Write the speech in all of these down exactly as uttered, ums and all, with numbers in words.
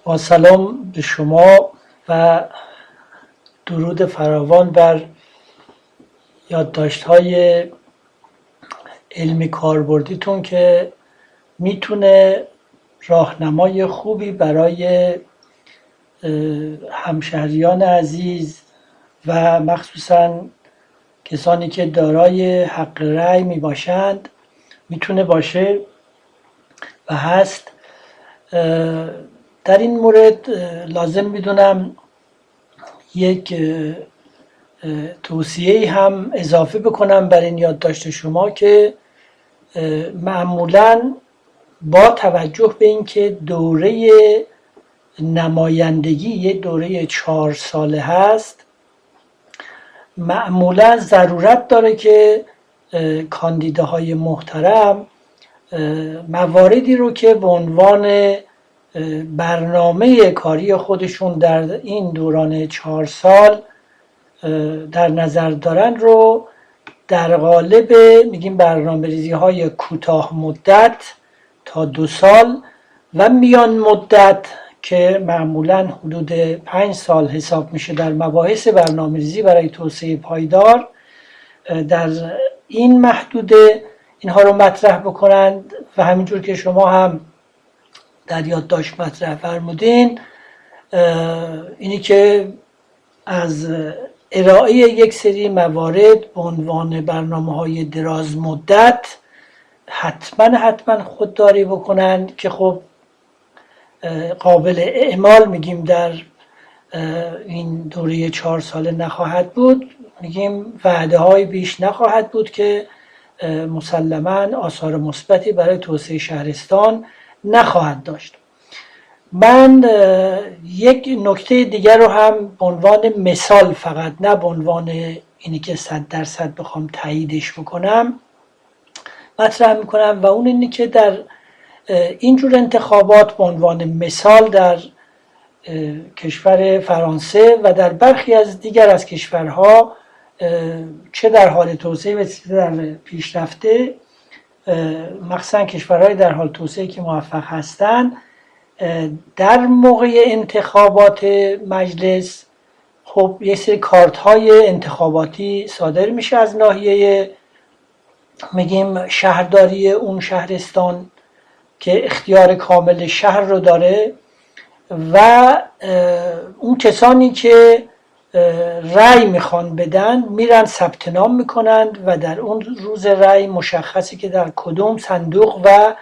با سلام به شما و درود فراوان بر یادداشت‌های علمی کاربردیتون که میتونه راهنمای خوبی برای همشهریان عزیز و مخصوصا کسانی که دارای حق رأی می باشند میتونه باشه و هست. در این مورد لازم میدونم یک توصیه هم اضافه بکنم بر این یادداشت شما که معمولاً با توجه به اینکه دوره نمایندگی یک دوره چهار ساله هست، معمولا ضرورت داره که کاندیداهای محترم مواردی رو که به عنوان برنامه کاری خودشون در این دوران چهار سال در نظر دارن رو در قالب میگیم برنامه ریزی های کوتاه مدت تا دو سال و میان مدت که معمولا حدود پنج سال حساب میشه در مباحث برنامه ریزی برای توسعه پایدار، در این محدوده اینها رو مطرح بکنند و همینجور که شما هم در یادداشت مطرح فرمودین، اینی که از ارائه یک سری موارد به عنوان برنامه‌های دراز مدت حتما حتما خودداری بکنن که خب قابل اعمال میگیم در این دوره چهار ساله نخواهد بود، میگیم وعده های بیش نخواهد بود که مسلماً آثار مثبتی برای توسعه شهرستان نخواهد داشت. من یک نکته دیگر رو هم به عنوان مثال، فقط نه به عنوان اینی که صد درصد بخوام تاییدش بکنم، مطرح میکنم و اون اینی که در اینجور انتخابات به عنوان مثال در کشور فرانسه و در برخی از دیگر از کشورها چه در حال توسعه و چه در پیشرفته، مخصوصا کشورهای در حال توسعه که موفق هستند، در موقع انتخابات مجلس خب یک سری کارت های انتخاباتی صادر میشه از ناحیه میگیم شهرداری اون شهرستان که اختیار کامل شهر رو داره و اون کسانی که رأی میخوان بدن میرن ثبت نام میکنند و در اون روز رأی مشخصی که در کدوم صندوق و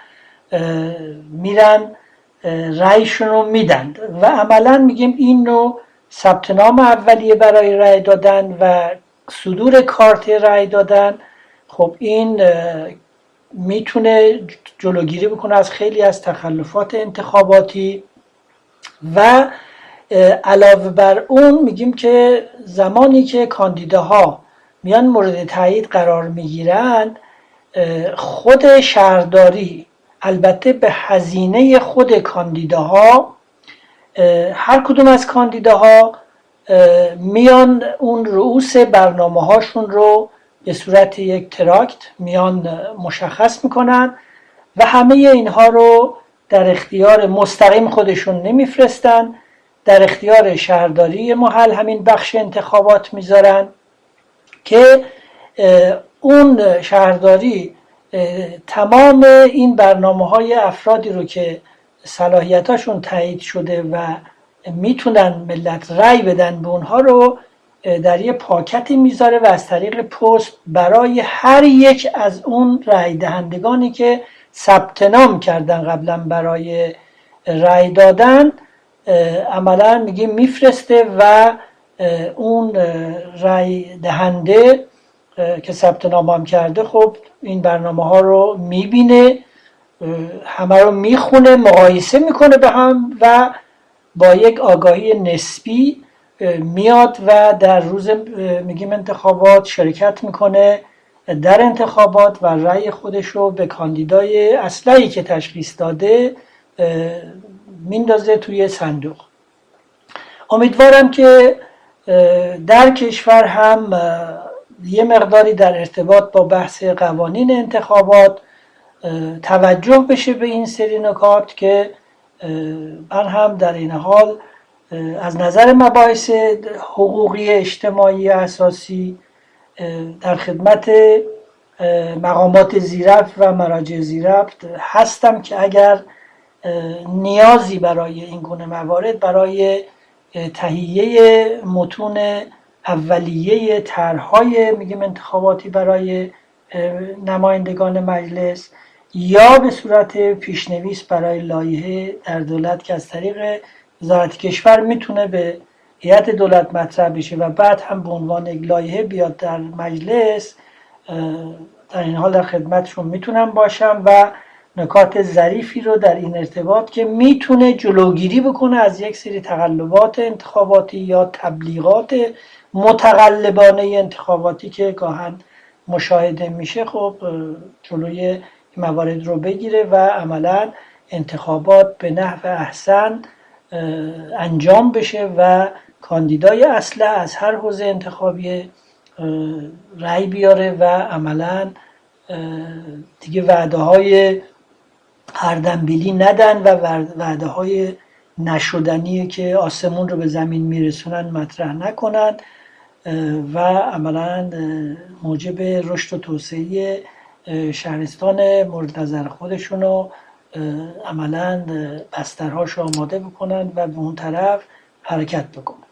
میرن رأیشون رو میدن و عملا میگیم این نوع ثبت نام اولیه برای رأی دادن و صدور کارت رأی دادن، خب این میتونه جلوگیری بکنه از خیلی از تخلفات انتخاباتی و علاوه بر اون میگیم که زمانی که کاندیداها میان مورد تایید قرار میگیرن، خود شهرداری البته به هزینه خود کاندیداها، هر کدوم از کاندیداها میان اون رؤوس برنامه هاشون رو به صورت یک تراکت میان مشخص میکنن و همه اینها رو در اختیار مستقیم خودشون نمیفرستن، در اختیار شهرداری محل همین بخش انتخابات میذارن که اون شهرداری تمام این برنامه های افرادی رو که صلاحیتاشون تایید شده و میتونن ملت رأی بدن به اونها رو در یه پاکتی میذاره و از طریق پست برای هر یک از اون رأی دهندگانی که ثبت نام کردن قبلا برای رأی دادن عملا میگه میفرسته و اون رأی دهنده که ثبت نام هم کرده خب این برنامه ها رو میبینه، همه رو میخونه، مقایسه میکنه به هم و با یک آگاهی نسبی میاد و در روز میگیم انتخابات شرکت میکنه در انتخابات و رأی خودش رو به کاندیدای اصلی که تشخیص داده میندازه توی صندوق. امیدوارم که در کشور هم یه مقداری در ارتباط با بحث قوانین انتخابات توجه بشه به این سری نکات که من هم در این حال از نظر مباحث حقوقی اجتماعی اساسی در خدمت مقامات زیرفت و مراجع زیرفت هستم که اگر نیازی برای این گونه موارد برای تهیه متون اولیه طرح‌های میگیم انتخاباتی برای نمایندگان مجلس یا به صورت پیشنویس برای لایحه در دولت که از طریق وزارت کشور میتونه به هیئت دولت مطرح بشه و بعد هم به عنوان یک لایحه بیاد در مجلس، در این حال در خدمتشون میتونم باشم و نکات ظریفی رو در این ارتباط که میتونه جلوگیری بکنه از یک سری تقلبات انتخاباتی یا تبلیغات متقلبانه انتخاباتی که گاهن مشاهده میشه، خب جلوی این موارد رو بگیره و عملا انتخابات به نحو احسن انجام بشه و کاندیدای اصلح از هر حوزه انتخابی رأی بیاره و عملا دیگه وعده های هردنبیلی ندن و وعده های نشدنی که آسمون رو به زمین میرسونن مطرح نکنن و عملا موجب رشد و توسعه شهرستان مورد نظر خودشون رو عملا بسترهاش آماده بکنن و به اون طرف حرکت بکنن.